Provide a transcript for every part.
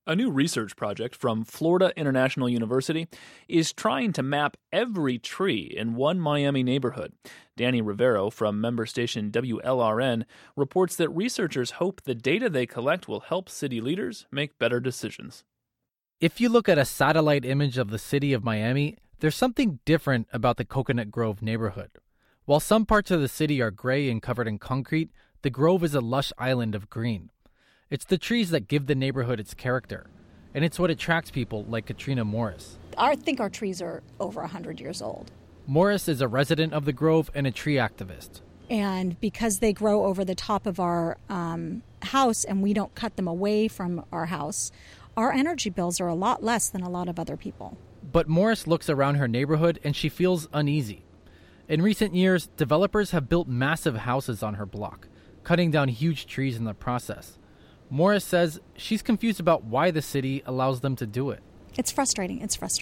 A new research project from Florida International University is trying to map every tree in one Miami neighborhood. Danny Rivero from member station WLRN reports that researchers hope the data they collect will help city leaders make better decisions. If you look at a satellite image of the city of Miami, there's something different about the Coconut Grove neighborhood. While some parts of the city are gray and covered in concrete, the Grove is a lush island of green. It's the trees that give the neighborhood its character, and it's what attracts people like Katrina Morris. I think our trees are over 100 years old. Morris is a resident of the Grove and a tree activist. And because they grow over the top of our house and we don't cut them away from our house, our energy bills are a lot less than a lot of other people. But Morris looks around her neighborhood and she feels uneasy. In recent years, developers have built massive houses on her block, cutting down huge trees in the process. Morris says she's confused about why the city allows them to do it. It's frustrating.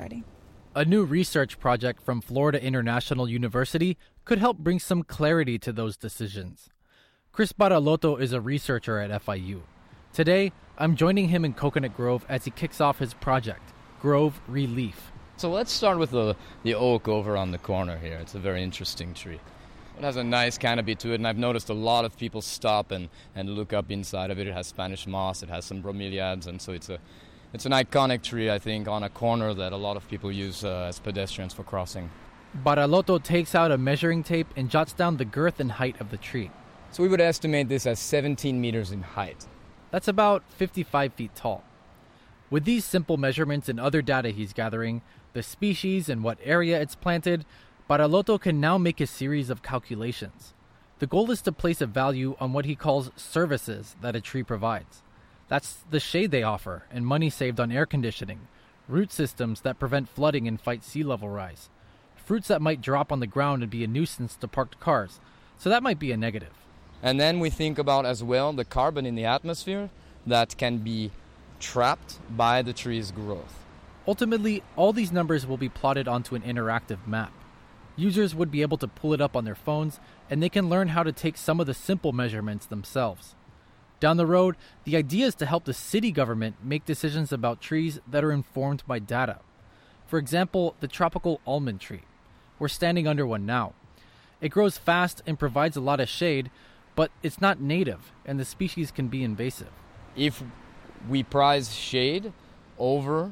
A new research project from Florida International University could help bring some clarity to those decisions. Chris Baralotto is a researcher at FIU. Today, I'm joining him in Coconut Grove as he kicks off his project, Grove Relief. So let's start with the oak over on the corner here. It's a very interesting tree. It has a nice canopy to it, and I've noticed a lot of people stop and look up inside of it. It has Spanish moss, it has some bromeliads, and so it's an iconic tree, I think, on a corner that a lot of people use as pedestrians for crossing. Baralotto takes out a measuring tape and jots down the girth and height of the tree. So we would estimate this as 17 meters in height. That's about 55 feet tall. With these simple measurements and other data he's gathering, the species and what area it's planted, Baralotto can now make a series of calculations. The goal is to place a value on what he calls services that a tree provides. That's the shade they offer and money saved on air conditioning, root systems that prevent flooding and fight sea level rise, fruits that might drop on the ground and be a nuisance to parked cars, so that might be a negative. And then we think about as well the carbon in the atmosphere that can be trapped by the tree's growth. Ultimately, all these numbers will be plotted onto an interactive map. Users would be able to pull it up on their phones, and they can learn how to take some of the simple measurements themselves. Down the road, the idea is to help the city government make decisions about trees that are informed by data. For example, the tropical almond tree. We're standing under one now. It grows fast and provides a lot of shade, but it's not native, and the species can be invasive. If we prize shade over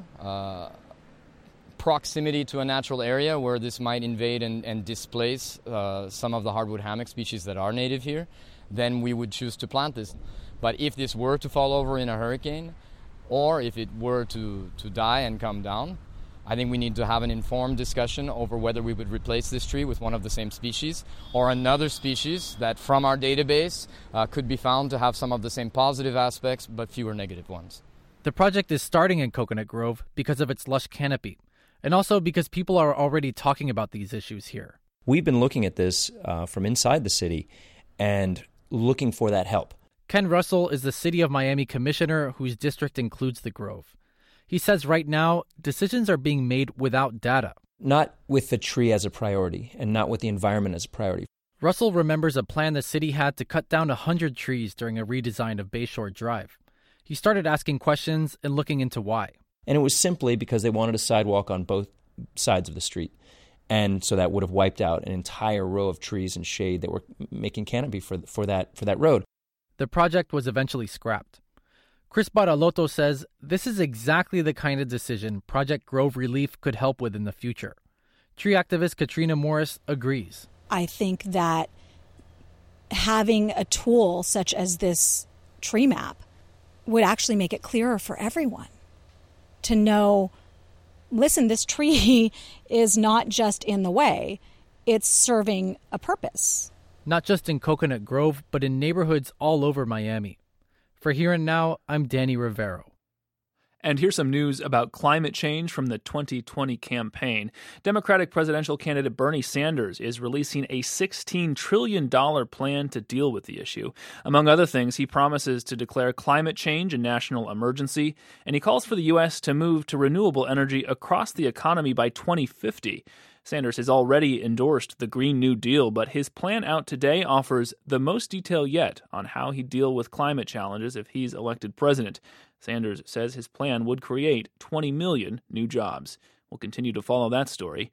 proximity to a natural area where this might invade and displace some of the hardwood hammock species that are native here, then we would choose to plant this. But if this were to fall over in a hurricane, or if it were to die and come down, I think we need to have an informed discussion over whether we would replace this tree with one of the same species or another species that from our database could be found to have some of the same positive aspects but fewer negative ones. The project is starting in Coconut Grove because of its lush canopy, and also because people are already talking about these issues here. We've been looking at this from inside the city and looking for that help. Ken Russell is the City of Miami commissioner whose district includes the Grove. He says right now, decisions are being made without data. Not with the tree as a priority and not with the environment as a priority. Russell remembers a plan the city had to cut down 100 trees during a redesign of Bayshore Drive. He started asking questions and looking into why. And it was simply because they wanted a sidewalk on both sides of the street. And so that would have wiped out an entire row of trees and shade that were making canopy for that road. The project was eventually scrapped. Chris Baralotto says this is exactly the kind of decision Project Grove Relief could help with in the future. Tree activist Katrina Morris agrees. I think that having a tool such as this tree map would actually make it clearer for everyone to know, listen, this tree is not just in the way, it's serving a purpose. Not just in Coconut Grove, but in neighborhoods all over Miami. For Here and Now, I'm Danny Rivero. And here's some news about climate change from the 2020 campaign. Democratic presidential candidate Bernie Sanders is releasing a $16 trillion plan to deal with the issue. Among other things, he promises to declare climate change a national emergency, and he calls for the U.S. to move to renewable energy across the economy by 2050. Sanders has already endorsed the Green New Deal, but his plan out today offers the most detail yet on how he'd deal with climate challenges if he's elected president. Sanders says his plan would create 20 million new jobs. We'll continue to follow that story